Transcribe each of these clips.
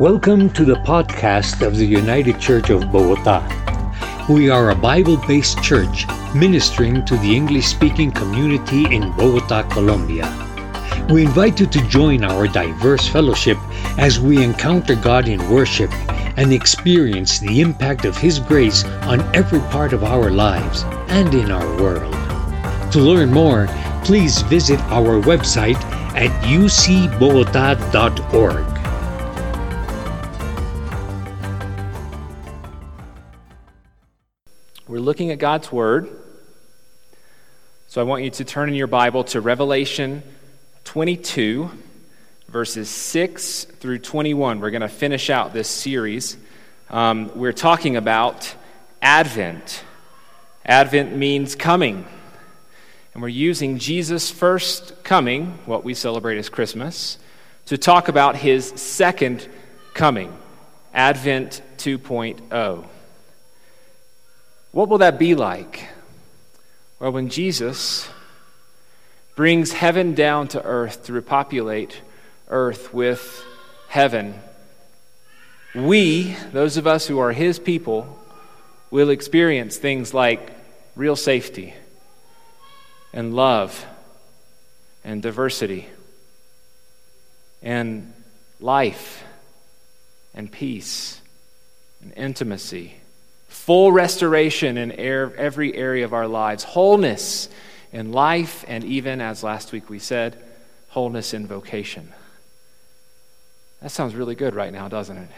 Welcome to the podcast of the United Church of Bogota. We are a Bible-based church ministering to the English-speaking community in Bogota, Colombia. We invite you to join our diverse fellowship as we encounter God in worship and experience the impact of His grace on every part of our lives and in our world. To learn more, please visit our website at ucbogota.org. We're looking at God's Word, so I want you to turn in your Bible to Revelation 22, verses 6 through 21. We're going to finish out this series. We're talking about Advent. Advent means coming, and we're using Jesus' first coming, what we celebrate as Christmas, to talk about His second coming, Advent 2.0. What will that be like? Well, when Jesus brings heaven down to earth to repopulate earth with heaven, we, those of us who are His people, will experience things like real safety and love and diversity and life and peace and intimacy. Full restoration in every area of our lives, wholeness in life, and even, as last week we said, wholeness in vocation. That sounds really good right now, doesn't it?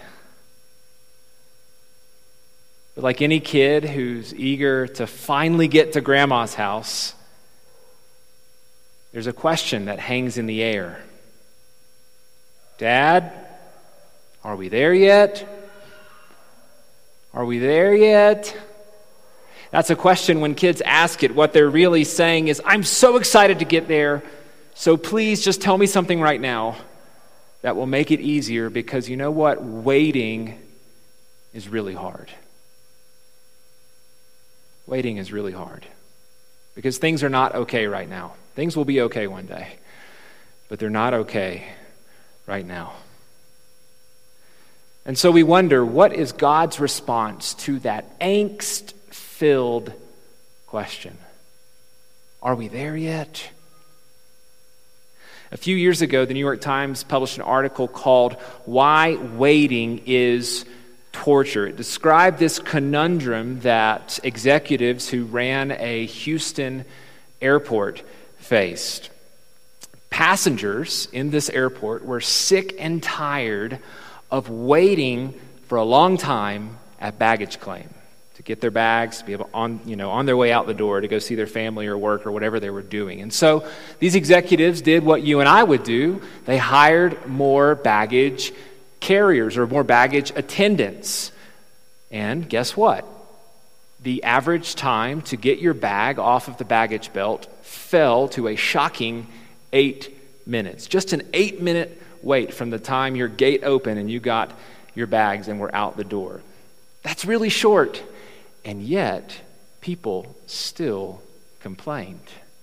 But like any kid who's eager to finally get to Grandma's house, there's a question that hangs in the air. Dad, are we there yet? Are we there yet? That's a question when kids ask it. What they're really saying is, I'm so excited to get there, so please just tell me something right now that will make it easier, because you know what? Waiting is really hard. Waiting is really hard because things are not okay right now. Things will be okay one day, but they're not okay right now. And so we wonder, what is God's response to that angst-filled question? Are we there yet? A few years ago, the New York Times published an article called "Why Waiting is Torture." It described this conundrum that executives who ran a Houston airport faced. Passengers in this airport were sick and tired of waiting for a long time at baggage claim to get their bags, to be able on their way out the door to go see their family or work or whatever they were doing. And so these executives did what you and I would do. They hired more baggage carriers or more baggage attendants. And guess what? The average time to get your bag off of the baggage belt fell to a shocking 8 minutes. Just an 8-minute wait from the time your gate opened and you got your bags and were out the door. That's really short. And yet, people still complained.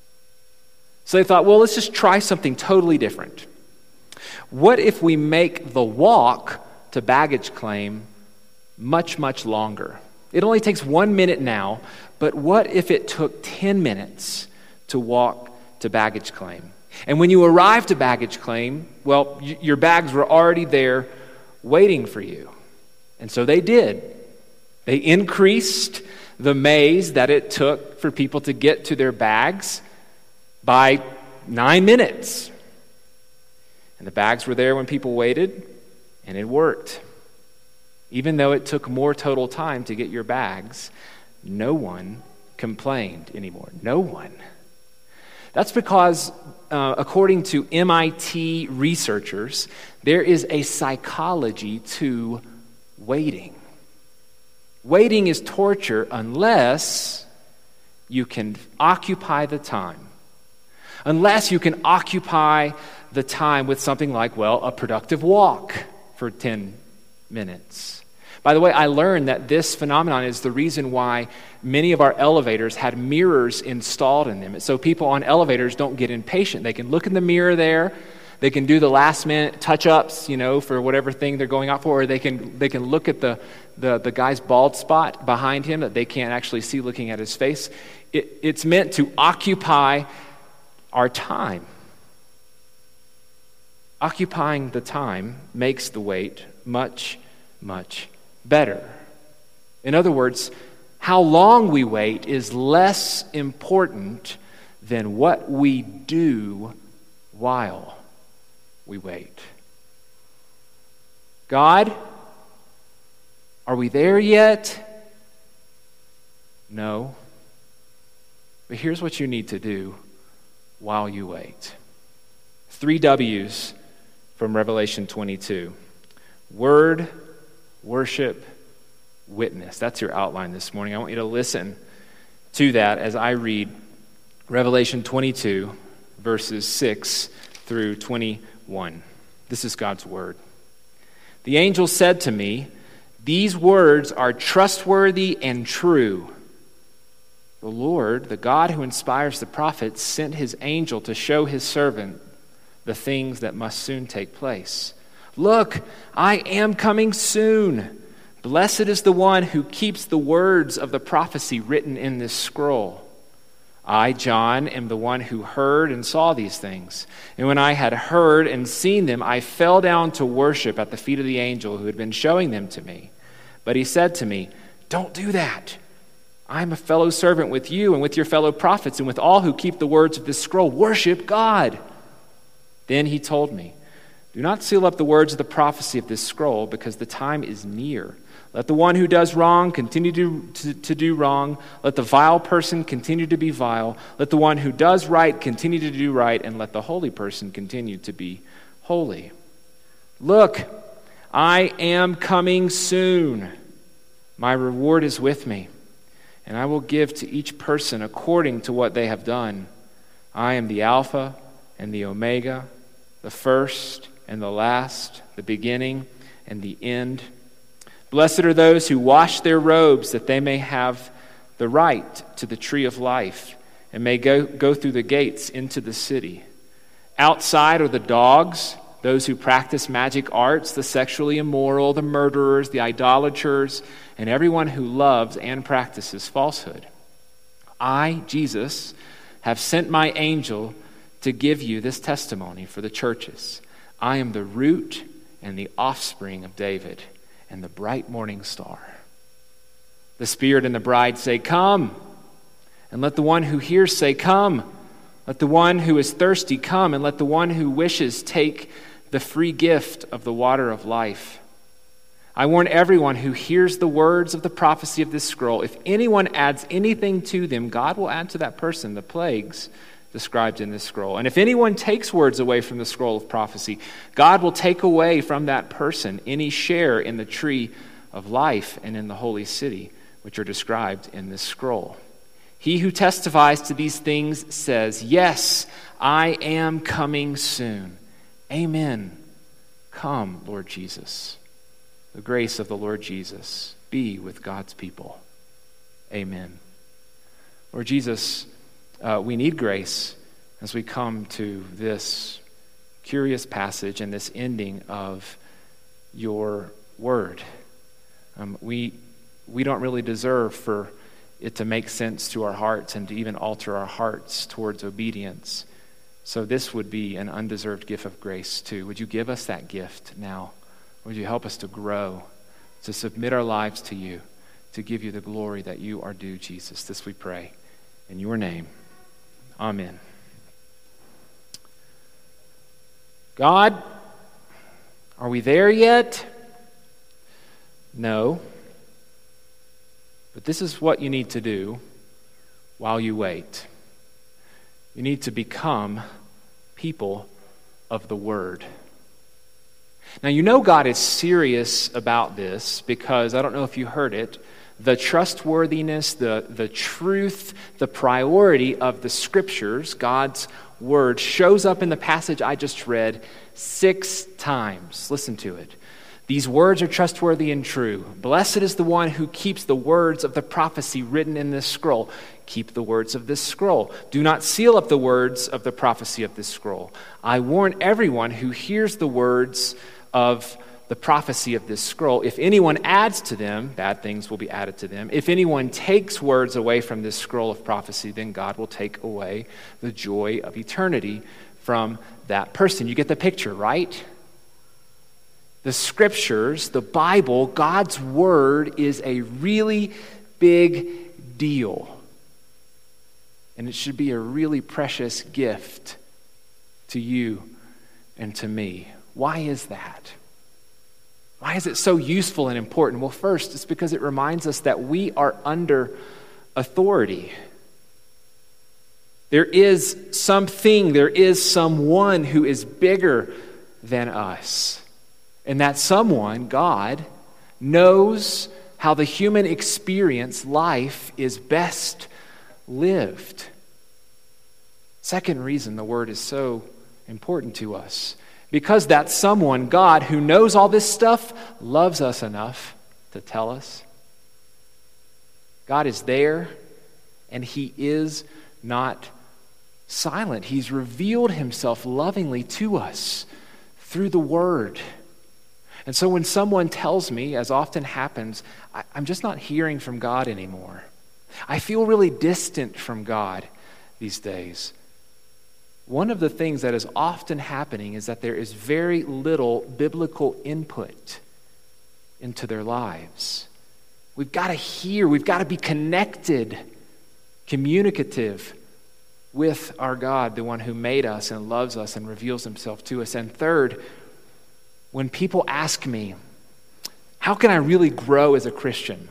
So they thought, well, let's just try something totally different. What if we make the walk to baggage claim much, much longer? It only takes 1 minute now, but what if it took 10 minutes to walk to baggage claim? And when you arrived to baggage claim, well, your bags were already there waiting for you. And so they did. They increased the maze that it took for people to get to their bags by 9 minutes. And the bags were there when people waited, and it worked. Even though it took more total time to get your bags, no one complained anymore. No one. That's because, according to MIT researchers, there is a psychology to waiting. Waiting is torture unless you can occupy the time. Unless you can occupy the time with something like, well, a productive walk for 10 minutes. By the way, I learned that this phenomenon is the reason why many of our elevators had mirrors installed in them. So people on elevators don't get impatient. They can look in the mirror there. They can do the last minute touch-ups, for whatever thing they're going out for, or they can look at the guy's bald spot behind him that they can't actually see looking at his face. It's meant to occupy our time. Occupying the time makes the wait much, much better. In other words, how long we wait is less important than what we do while we wait. God, are we there yet? No. But here's what you need to do while you wait. 3 W's from Revelation 22. Word, worship, witness. That's your outline this morning. I want you to listen to that as I read Revelation 22, verses 6 through 21. This is God's word. The angel said to me, "These words are trustworthy and true. The Lord, the God who inspires the prophets, sent his angel to show his servant the things that must soon take place. Look, I am coming soon. Blessed is the one who keeps the words of the prophecy written in this scroll. I, John, am the one who heard and saw these things. And when I had heard and seen them, I fell down to worship at the feet of the angel who had been showing them to me. But he said to me, 'Don't do that. I am a fellow servant with you and with your fellow prophets and with all who keep the words of this scroll. Worship God.' Then he told me, 'Do not seal up the words of the prophecy of this scroll, because the time is near. Let the one who does wrong continue to do wrong. Let the vile person continue to be vile. Let the one who does right continue to do right. And let the holy person continue to be holy. Look, I am coming soon. My reward is with me, and I will give to each person according to what they have done. I am the Alpha and the Omega, the first and the last, the beginning and the end. Blessed are those who wash their robes, that they may have the right to the tree of life and may go through the gates into the city. Outside are the dogs, those who practice magic arts, the sexually immoral, the murderers, the idolaters, and everyone who loves and practices falsehood. I, Jesus, have sent my angel to give you this testimony for the churches. I am the root and the offspring of David, and the bright morning star. The Spirit and the bride say, 'Come.' And let the one who hears say, 'Come.' Let the one who is thirsty come, and let the one who wishes take the free gift of the water of life. I warn everyone who hears the words of the prophecy of this scroll, if anyone adds anything to them, God will add to that person the plagues described in this scroll. And if anyone takes words away from the scroll of prophecy, God will take away from that person any share in the tree of life and in the holy city, which are described in this scroll. He who testifies to these things says, 'Yes, I am coming soon.' Amen. Come, Lord Jesus." The grace of the Lord Jesus be with God's people. Amen. Lord Jesus, we need grace as we come to this curious passage and this ending of your word. We don't really deserve for it to make sense to our hearts and to even alter our hearts towards obedience. So this would be an undeserved gift of grace too. Would you give us that gift now? Would you help us to grow, to submit our lives to you, to give you the glory that you are due, Jesus? This we pray in your name. Amen. God, are we there yet? No. But this is what you need to do while you wait. You need to become people of the Word. Now, you know God is serious about this because, I don't know if you heard it, the trustworthiness, the truth, the priority of the Scriptures, God's Word, shows up in the passage I just read 6 times. Listen to it. These words are trustworthy and true. Blessed is the one who keeps the words of the prophecy written in this scroll. keep the words of this scroll. Do not seal up the words of the prophecy of this scroll. I warn everyone who hears the words of the prophecy of this scroll. If anyone adds to them, bad things will be added to them. If anyone takes words away from this scroll of prophecy, then God will take away the joy of eternity from that person. You get the picture, right? The scriptures, the Bible, God's word is a really big deal. And it should be a really precious gift to you and to me. Why is that? Why is it so useful and important? Well, first, it's because it reminds us that we are under authority. There is something, there is someone who is bigger than us. And that someone, God, knows how the human experience, life, is best lived. Second reason the word is so important to us. Because that someone, God, who knows all this stuff, loves us enough to tell us. God is there, and he is not silent. He's revealed himself lovingly to us through the word. And so when someone tells me, as often happens, I'm just not hearing from God anymore. I feel really distant from God these days. One of the things that is often happening is that there is very little biblical input into their lives. We've got to hear, we've got to be connected, communicative with our God, the one who made us and loves us and reveals himself to us. And third, when people ask me, how can I really grow as a Christian?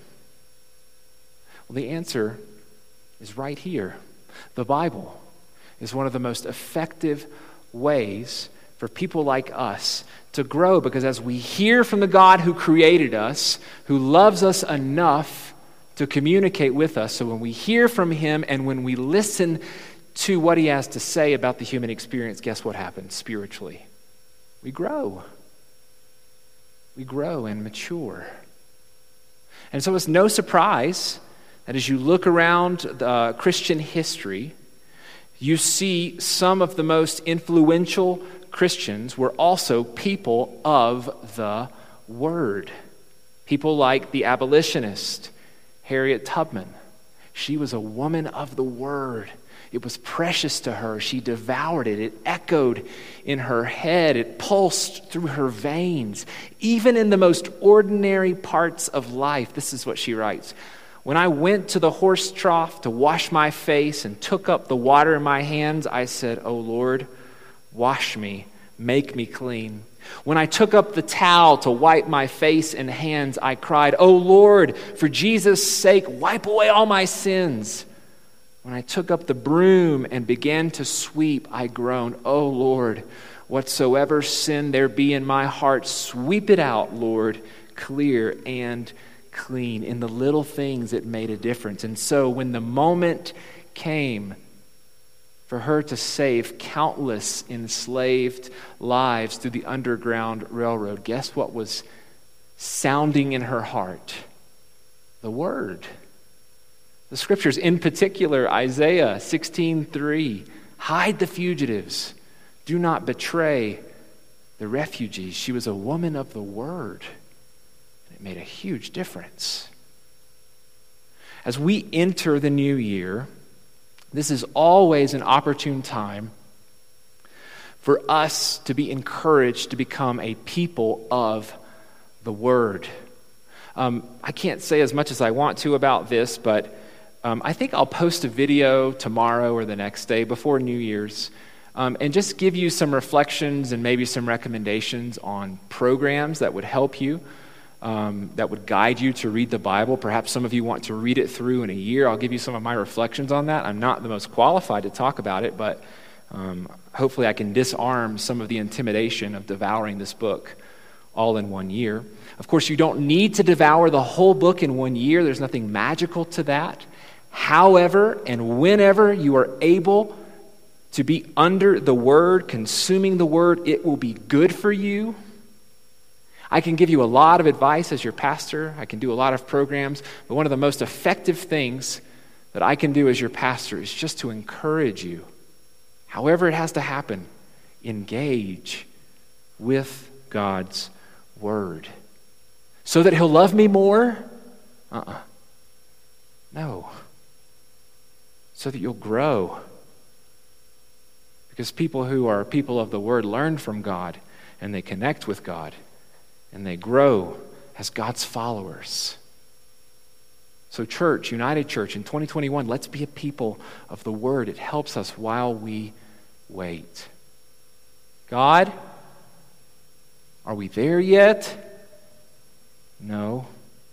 Well, the answer is right here. The Bible is one of the most effective ways for people like us to grow, because as we hear from the God who created us, who loves us enough to communicate with us, so when we hear from him and when we listen to what he has to say about the human experience, guess what happens spiritually? We grow. We grow and mature. And so it's no surprise that as you look around Christian history, you see some of the most influential Christians were also people of the Word. People like the abolitionist, Harriet Tubman. She was a woman of the Word. It was precious to her. She devoured it. It echoed in her head. It pulsed through her veins. Even in the most ordinary parts of life, this is what she writes. When I went to the horse trough to wash my face and took up the water in my hands, I said, "O Lord, wash me, make me clean." When I took up the towel to wipe my face and hands, I cried, "O Lord, for Jesus' sake, wipe away all my sins." When I took up the broom and began to sweep, I groaned, "O Lord, whatsoever sin there be in my heart, sweep it out, Lord, clear and clean." In the little things, it made a difference. And so when the moment came for her to save countless enslaved lives through the Underground Railroad, guess what was sounding in her heart? The Word. The Scriptures, in particular, Isaiah 16:3, hide the fugitives, do not betray the refugees. She was a woman of the Word. It made a huge difference. As we enter the new year, this is always an opportune time for us to be encouraged to become a people of the Word. I can't say as much as I want to about this, but I think I'll post a video tomorrow or the next day before New Year's and just give you some reflections and maybe some recommendations on programs that would help you, that would guide you to read the Bible. Perhaps some of you want to read it through in a year. I'll give you some of my reflections on that. I'm not the most qualified to talk about it, but hopefully I can disarm some of the intimidation of devouring this book all in 1 year. Of course, you don't need to devour the whole book in 1 year. There's nothing magical to that. However and whenever you are able to be under the Word, consuming the Word, it will be good for you. I can give you a lot of advice as your pastor. I can do a lot of programs. But one of the most effective things that I can do as your pastor is just to encourage you. However it has to happen, engage with God's word. So that he'll love me more? No. So that you'll grow. Because people who are people of the word learn from God, and they connect with God, and they grow as God's followers. So church, United Church, in 2021, let's be a people of the word. It helps us while we wait. God, are we there yet? No.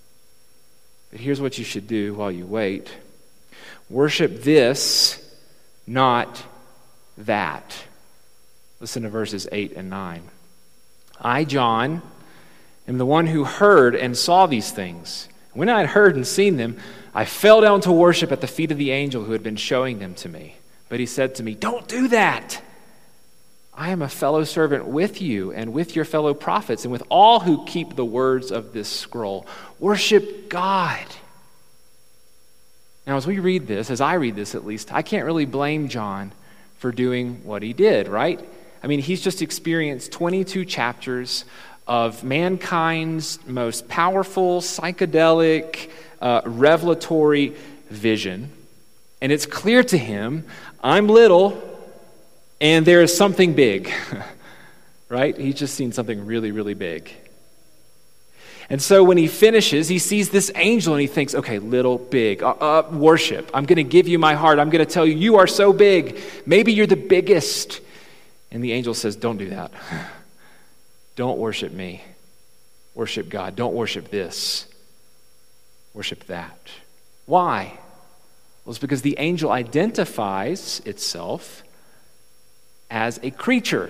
But here's what you should do while you wait. Worship this, not that. Listen to verses 8 and 9. I, John, am the one who heard and saw these things. When I had heard and seen them, I fell down to worship at the feet of the angel who had been showing them to me. But he said to me, don't do that. I am a fellow servant with you and with your fellow prophets and with all who keep the words of this scroll. Worship God. Now, as we read this, as I read this at least, I can't really blame John for doing what he did, right? I mean, he's just experienced 22 chapters of mankind's most powerful, psychedelic, revelatory vision. And it's clear to him, I'm little, and there is something big, right? He's just seen something really, really big. And so when he finishes, he sees this angel and he thinks, okay, little, big, worship. I'm going to give you my heart. I'm going to tell you, you are so big. Maybe you're the biggest. And the angel says, don't do that. Don't worship me. Worship God. Don't worship this. Worship that. Why? Well, it's because the angel identifies itself as a creature,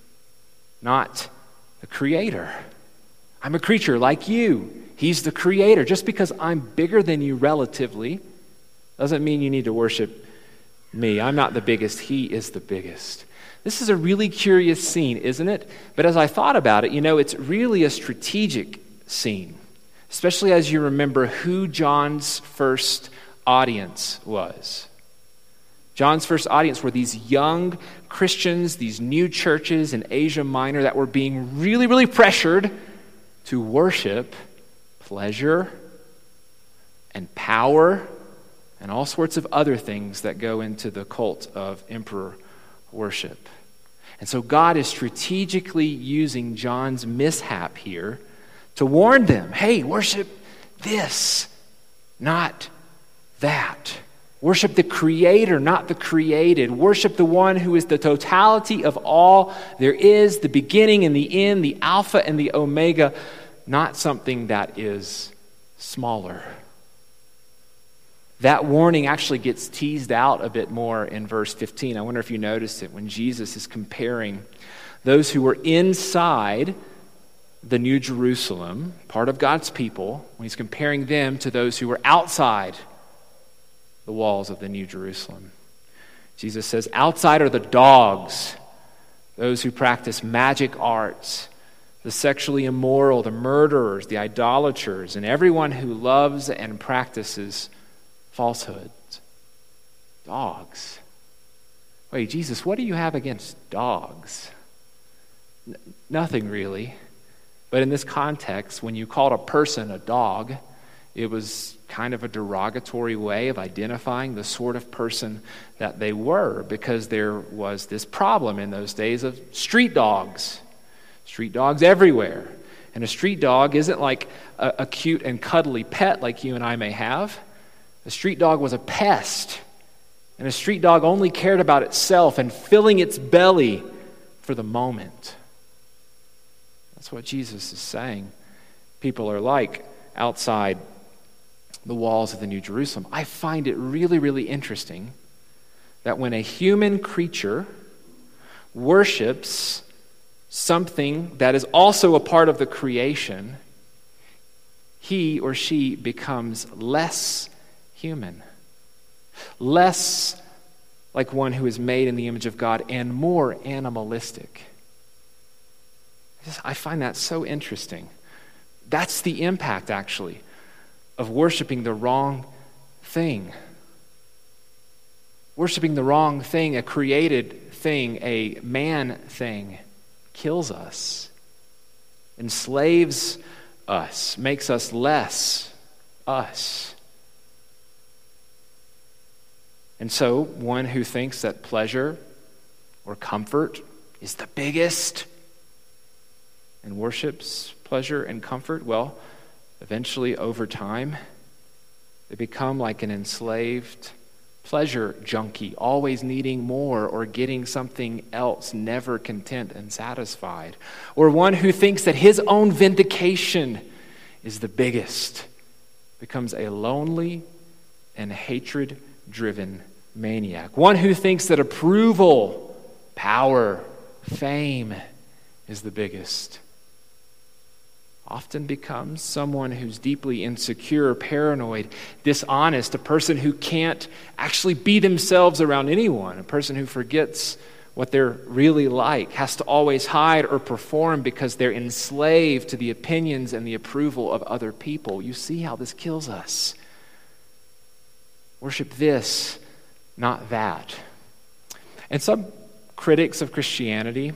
not the creator. I'm a creature like you. He's the creator. Just because I'm bigger than you relatively doesn't mean you need to worship me. I'm not the biggest. He is the biggest. This is a really curious scene, isn't it? But as I thought about it, it's really a strategic scene, especially as you remember who John's first audience was. John's first audience were these young Christians, these new churches in Asia Minor that were being really, really pressured to worship pleasure and power and all sorts of other things that go into the cult of emperor worship. And so God is strategically using John's mishap here to warn them, hey, worship this, not that. Worship the Creator, not the created. Worship the one who is the totality of all there is, the beginning and the end, the Alpha and the Omega, not something that is smaller. That warning actually gets teased out a bit more in verse 15. I wonder if you noticed it when Jesus is comparing those who were inside the New Jerusalem, part of God's people, when he's comparing them to those who were outside the walls of the New Jerusalem. Jesus says, outside are the dogs, those who practice magic arts, the sexually immoral, the murderers, the idolaters, and everyone who loves and practices falsehoods. Dogs. Wait, Jesus, what do you have against dogs? Nothing really. But in this context, when you called a person a dog, it was kind of a derogatory way of identifying the sort of person that they were, because there was this problem in those days of street dogs. Street dogs everywhere. And a street dog isn't like a cute and cuddly pet like you and I may have. A street dog was a pest. And a street dog only cared about itself and filling its belly for the moment. That's what Jesus is saying. People are like outside the walls of the New Jerusalem. I find it really, really interesting that when a human creature worships something that is also a part of the creation, he or she becomes less human, less like one who is made in the image of God, and more animalistic. I find that so interesting. That's the impact, actually, of worshiping the wrong thing. Worshiping the wrong thing, a created thing, a man thing, kills us, enslaves us, makes us less us. And so, one who thinks that pleasure or comfort is the biggest and worships pleasure and comfort, well, eventually over time, they become like an enslaved pleasure junkie, always needing more or getting something else, never content and satisfied. Or one who thinks that his own vindication is the biggest, becomes a lonely and hatred-driven maniac. One who thinks that approval, power, fame is the biggest, often becomes someone who's deeply insecure, paranoid, dishonest, a person who can't actually be themselves around anyone, a person who forgets what they're really like, has to always hide or perform because they're enslaved to the opinions and the approval of other people. You see how this kills us. Worship this, not that. And some critics of Christianity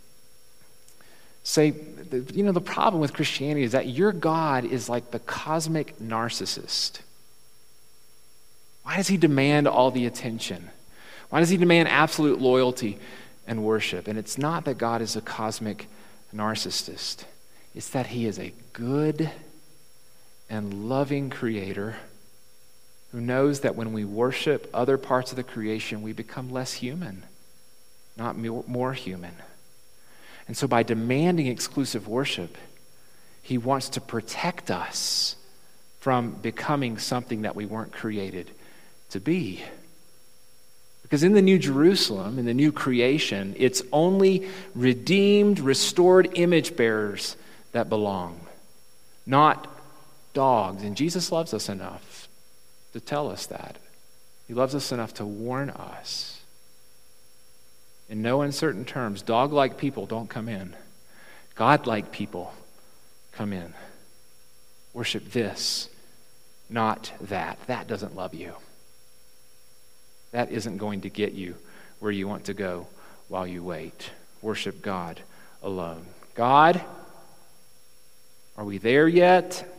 say, the problem with Christianity is that your God is like the cosmic narcissist. Why does he demand all the attention? Why does he demand absolute loyalty and worship? And it's not that God is a cosmic narcissist. It's that he is a good and loving creator who knows that when we worship other parts of the creation, we become less human, not more human. And so by demanding exclusive worship, he wants to protect us from becoming something that we weren't created to be. Because in the New Jerusalem, in the new creation, it's only redeemed, restored image bearers that belong, not dogs. And Jesus loves us enough to tell us that. He loves us enough to warn us. In no uncertain terms, dog-like people don't come in. God-like people come in. Worship this, not that. That doesn't love you. That isn't going to get you where you want to go while you wait. Worship God alone. God, are we there yet?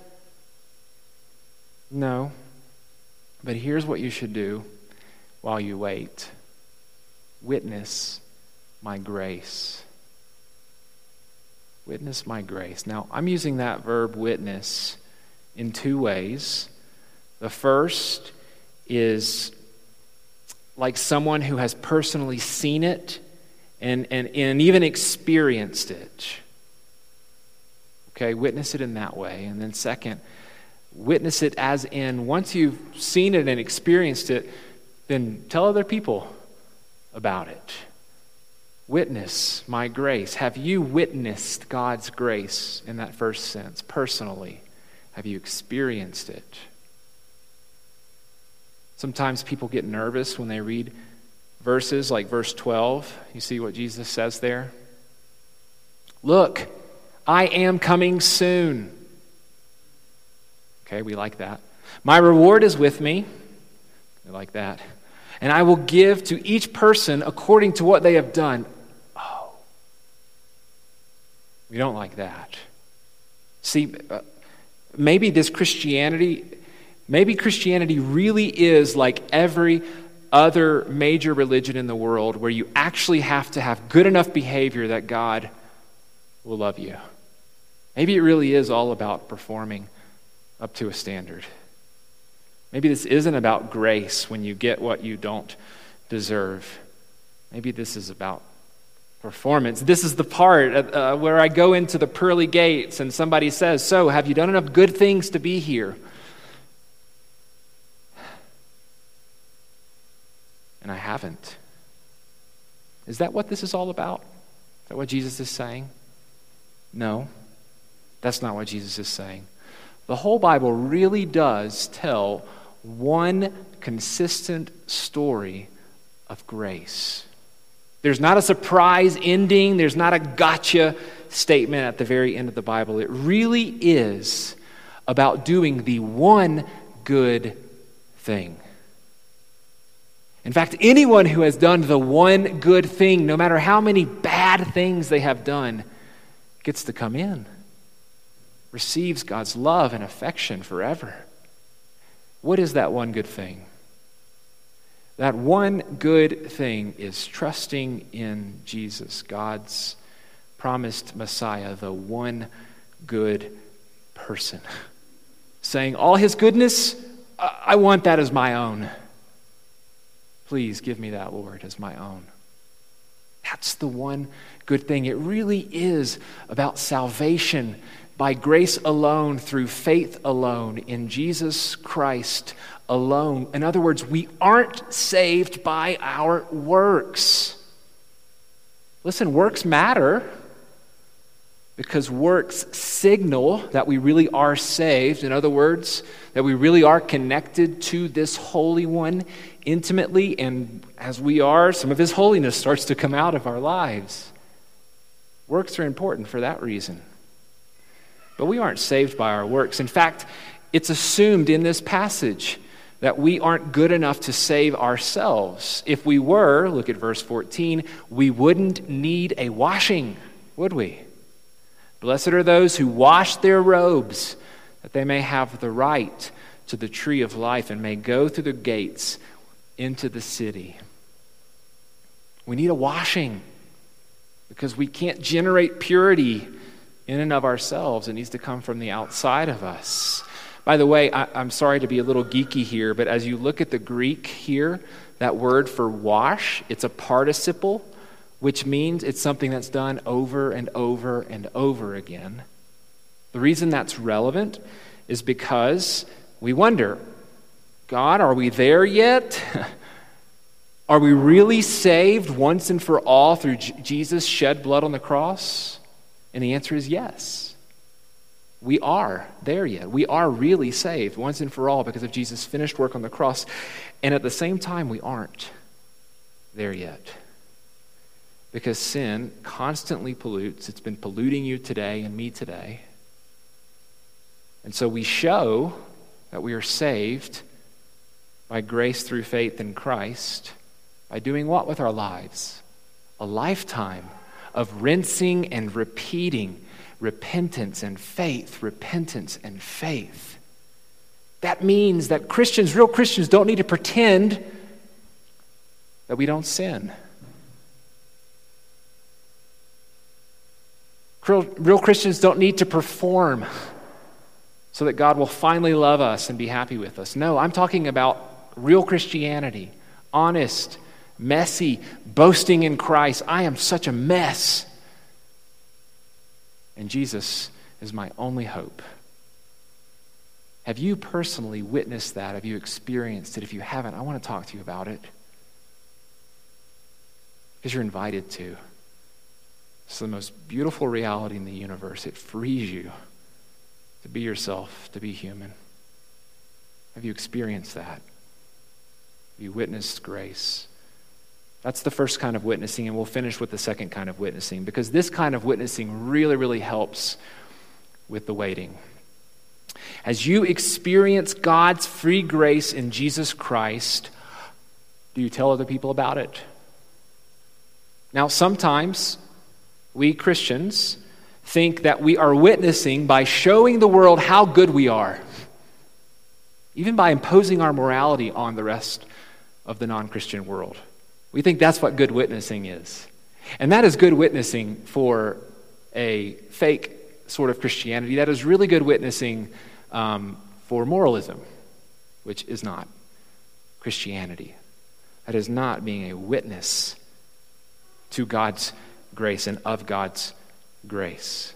No. But here's what you should do while you wait. Witness my grace. Witness my grace. Now, I'm using that verb witness in two ways. The first is like someone who has personally seen it and even experienced it. Okay, witness it in that way. And then second, witness it as in once you've seen it and experienced it, then tell other people about it. Witness my grace. Have you witnessed God's grace in that first sense, personally? Have you experienced it? Sometimes people get nervous when they read verses like verse 12. You see what Jesus says there? Look, I am coming soon. Okay, we like that. My reward is with me. We like that. And I will give to each person according to what they have done. Oh, we don't like that. See, maybe Christianity really is like every other major religion in the world where you actually have to have good enough behavior that God will love you. Maybe it really is all about performing up to a standard. Maybe this isn't about grace when you get what you don't deserve. Maybe this is about performance. This is the part where I go into the pearly gates and somebody says, so have you done enough good things to be here? And I haven't. Is that what this is all about? Is that what Jesus is saying? No, that's not what Jesus is saying. The whole Bible really does tell one consistent story of grace. There's not a surprise ending. There's not a gotcha statement at the very end of the Bible. It really is about doing the one good thing. In fact, anyone who has done the one good thing, no matter how many bad things they have done, gets to come in, receives God's love and affection forever. What is that one good thing? That one good thing is trusting in Jesus, God's promised Messiah, the one good person. Saying, all his goodness, I want that as my own. Please give me that, Lord, as my own. That's the one good thing. It really is about salvation by grace alone, through faith alone, in Jesus Christ alone. In other words, we aren't saved by our works. Listen, works matter because works signal that we really are saved. In other words, that we really are connected to this Holy One intimately, and as we are, some of his holiness starts to come out of our lives. Works are important for that reason. But we aren't saved by our works. In fact, it's assumed in this passage that we aren't good enough to save ourselves. If we were, look at verse 14, we wouldn't need a washing, would we? Blessed are those who wash their robes, that they may have the right to the tree of life and may go through the gates into the city. We need a washing because we can't generate purity in and of ourselves. It needs to come from the outside of us. By the way, I'm sorry to be a little geeky here, but as you look at the Greek here, that word for wash, it's a participle, which means it's something that's done over and over and over again. The reason that's relevant is because we wonder, God, are we there yet? Are we really saved once and for all through Jesus' shed blood on the cross? And the answer is yes. We are there yet. We are really saved once and for all because of Jesus' finished work on the cross. And at the same time, we aren't there yet. Because sin constantly pollutes. It's been polluting you today and me today. And so we show that we are saved by grace through faith in Christ by doing what with our lives? A lifetime of rinsing and repeating repentance and faith, repentance and faith. That means that Christians, real Christians, don't need to pretend that we don't sin. Real Christians don't need to perform so that God will finally love us and be happy with us. No, I'm talking about real Christianity, honest, messy, boasting in Christ. I am such a mess. And Jesus is my only hope. Have you personally witnessed that? Have you experienced it? If you haven't, I want to talk to you about it. Because you're invited to. It's the most beautiful reality in the universe. It frees you to be yourself, to be human. Have you experienced that? Have you witnessed grace? That's the first kind of witnessing, and we'll finish with the second kind of witnessing, because this kind of witnessing really, really helps with the waiting. As you experience God's free grace in Jesus Christ, do you tell other people about it? Now, sometimes we Christians think that we are witnessing by showing the world how good we are, even by imposing our morality on the rest of the non-Christian world. We think that's what good witnessing is. And that is good witnessing for a fake sort of Christianity. That is really good witnessing for moralism, which is not Christianity. That is not being a witness to God's grace and of God's grace.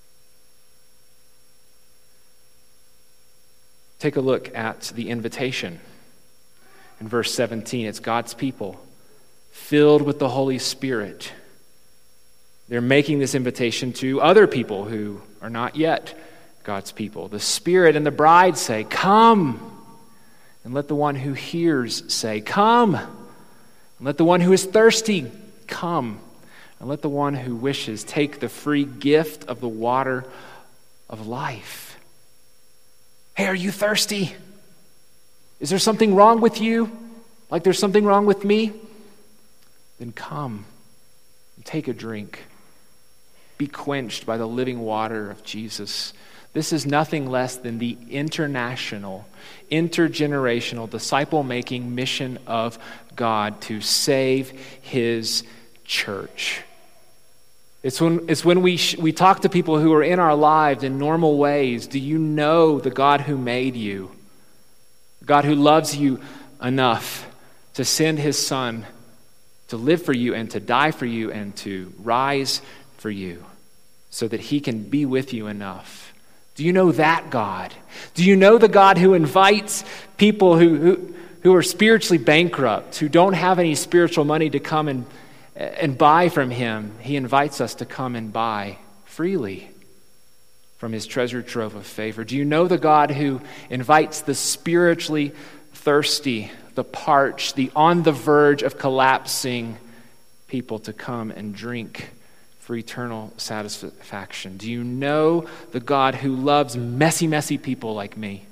Take a look at the invitation in verse 17. It's God's people filled with the Holy Spirit. They're making this invitation to other people who are not yet God's people. The Spirit and the bride say, "Come." And let the one who hears say, "Come." And let the one who is thirsty come. And let the one who wishes take the free gift of the water of life. Hey, are you thirsty? Is there something wrong with you? like there's something wrong with me, then come and take a drink. Be quenched by the living water of Jesus. This is nothing less than the international, intergenerational, disciple-making mission of God to save his church. It's when we talk to people who are in our lives in normal ways. Do you know the God who made you? The God who loves you enough to send his Son to live for you and to die for you and to rise for you so that he can be with you enough? Do you know that God? Do you know the God who invites people who are spiritually bankrupt, who don't have any spiritual money to come and buy from him? He invites us to come and buy freely from his treasure trove of favor. Do you know the God who invites the spiritually thirsty, the parched, the on the verge of collapsing people to come and drink for eternal satisfaction? Do you know the God who loves messy, messy people like me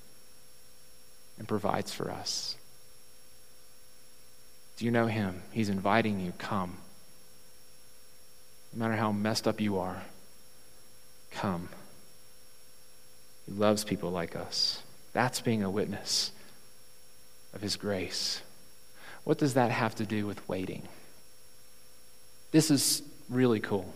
and provides for us? Do you know him? He's inviting you, come. No matter how messed up you are, come. He loves people like us. That's being a witness of his grace. What does that have to do with waiting? This is really cool.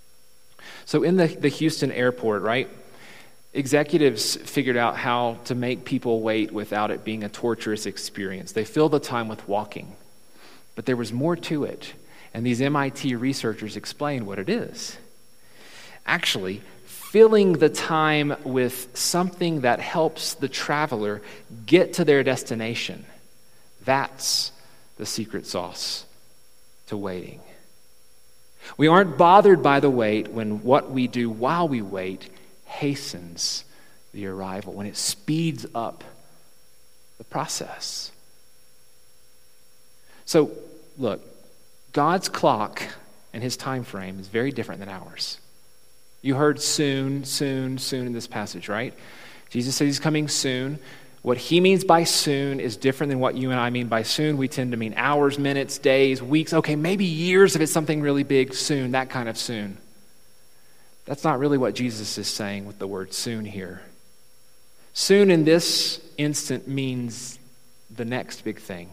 So in the Houston airport, right, executives figured out how to make people wait without it being a torturous experience. They fill the time with walking. But there was more to it, and these MIT researchers explained what it is. Actually, filling the time with something that helps the traveler get to their destination, that's the secret sauce to waiting. We aren't bothered by the wait when what we do while we wait hastens the arrival, when it speeds up the process. So, look, God's clock and his time frame is very different than ours. You heard soon in this passage, right? Jesus says he's coming soon. What he means by soon is different than what you and I mean by soon. We tend to mean hours, minutes, days, weeks, okay, maybe years if it's something really big, soon, that kind of soon. That's not really what Jesus is saying with the word soon here. Soon in this instant means the next big thing.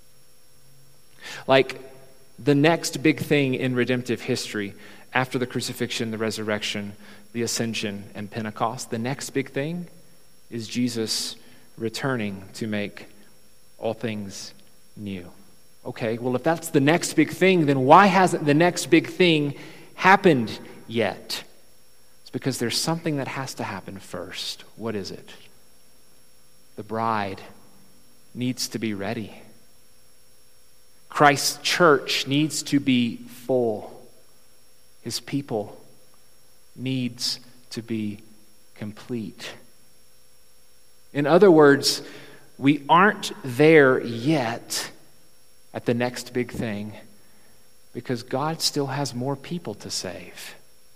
Like the next big thing in redemptive history after the crucifixion, the resurrection, the ascension, and Pentecost, the next big thing is Jesus returning to make all things new. Okay, well, if that's the next big thing, then why hasn't the next big thing happened yet? It's because there's something that has to happen first. What is it? The bride needs to be ready. Christ's church needs to be full. His people needs to be complete. In other words, we aren't there yet at the next big thing because God still has more people to save.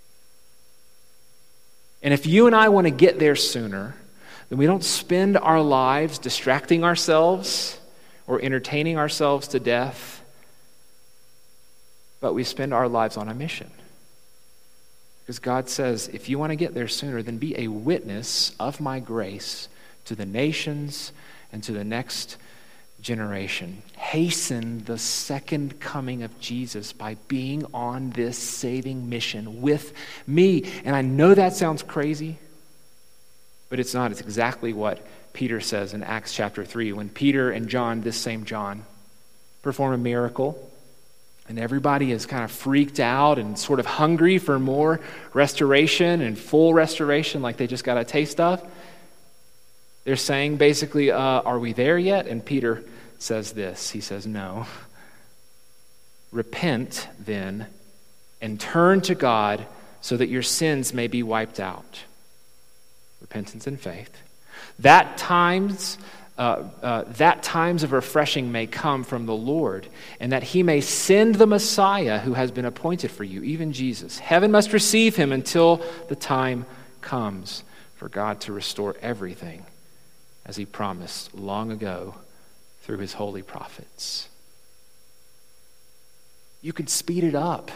And if you and I want to get there sooner, then we don't spend our lives distracting ourselves or entertaining ourselves to death, but we spend our lives on a mission. Because God says, if you want to get there sooner, then be a witness of my grace to the nations and to the next generation. Hasten the second coming of Jesus by being on this saving mission with me. And I know that sounds crazy, but it's not. It's exactly what Peter says in Acts chapter 3. When Peter and John, this same John, perform a miracle, and everybody is kind of freaked out and sort of hungry for more restoration and full restoration like they just got a taste of. They're saying basically, are we there yet? And Peter says this. He says, no. Repent then and turn to God so that your sins may be wiped out. Repentance and faith. That times of refreshing may come from the Lord, and that he may send the Messiah who has been appointed for you, even Jesus. Heaven must receive him until the time comes for God to restore everything as he promised long ago through his holy prophets. You can speed it up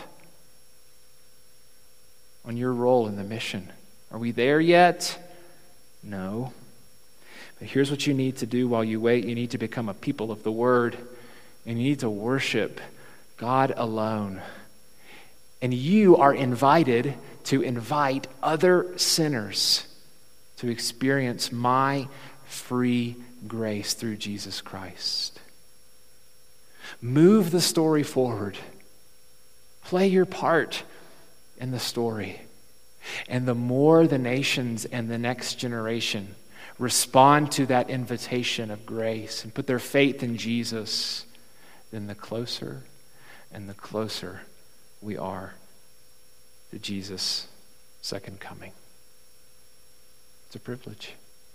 on your role in the mission. Are we there yet? No. But here's what you need to do while you wait. You need to become a people of the Word, and you need to worship God alone. And you are invited to invite other sinners to experience my free grace through Jesus Christ. Move the story forward. Play your part in the story. And the more the nations and the next generation respond to that invitation of grace and put their faith in Jesus, then the closer and the closer we are to Jesus' second coming. It's a privilege.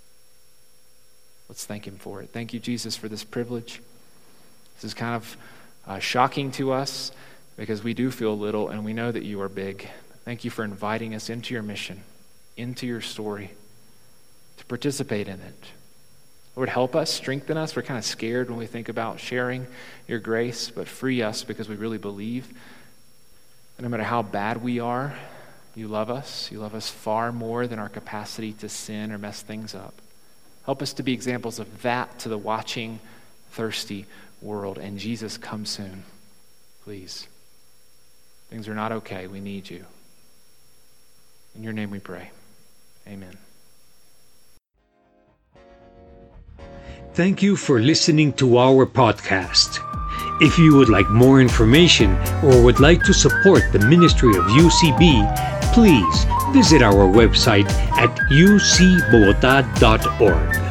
Let's thank him for it. Thank you, Jesus, for this privilege. This is kind of shocking to us because we do feel little and we know that you are big. Thank you for inviting us into your mission, into your story, to participate in it. Lord, help us, strengthen us. We're kind of scared when we think about sharing your grace, but free us because we really believe that no matter how bad we are, you love us. You love us far more than our capacity to sin or mess things up. Help us to be examples of that to the watching, thirsty world. And Jesus, come soon, please. Things are not okay. We need you. In your name we pray. Amen. Thank you for listening to our podcast. If you would like more information or would like to support the ministry of UCB, please visit our website at ucbogota.org.